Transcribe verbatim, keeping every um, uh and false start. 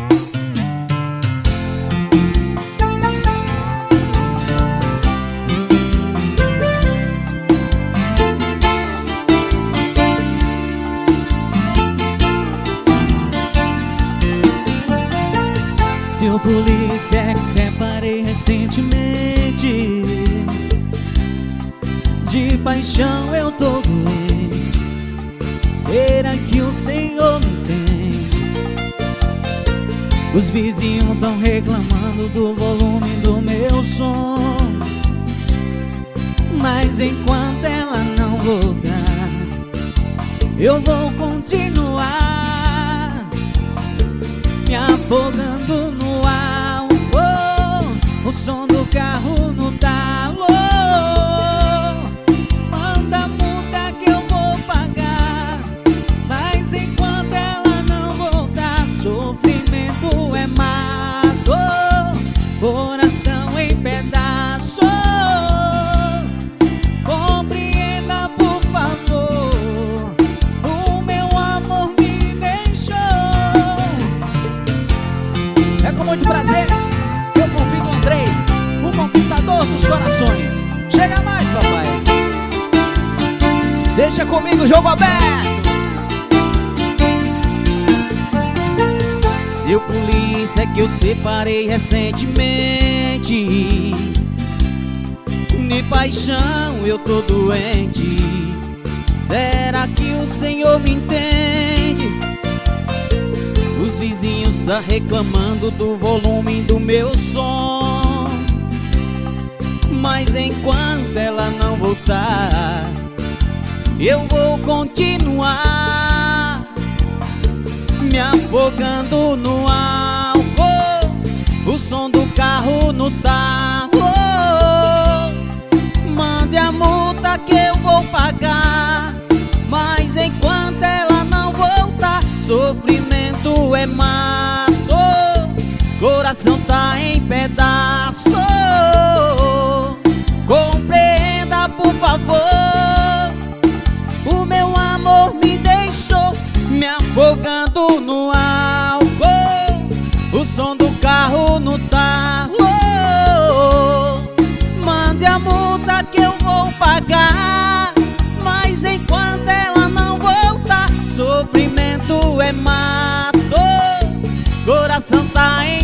Seu polícia que separei recentemente, de paixão eu tô doente. Será que o Senhor me entende? Os vizinhos tão reclamando do volume do meu som, mas enquanto ela não voltar, eu vou continuar me afogando no álcool, o som do carro no talo. Manda a multa que eu vou pagar, mas enquanto ela não voltar, sofrimento é mato, coração em pedaços. Compreenda, por favor, o meu amor me deixou. É com muito prazer eu convido o Andrei, o conquistador dos corações. Chega mais, papai. Deixa comigo o jogo aberto. Seu polícia que eu separei recentemente, de paixão eu tô doente. Será que o Senhor me entende? Os vizinhos tá reclamando do volume do meu som, mas enquanto ela não voltar, eu vou continuar me afogando no álcool, o som do carro no talo. Mande a multa que eu vou pagar, mas enquanto ela não voltar, sofrimento é mato, coração tá em pedaço. Compreenda, por favor, o meu amor me deixou, me afogando no álcool, o som do carro no talo. Mande a multa que eu vou pagar, mas enquanto ela não voltar, sofrimento é mato, coração tá em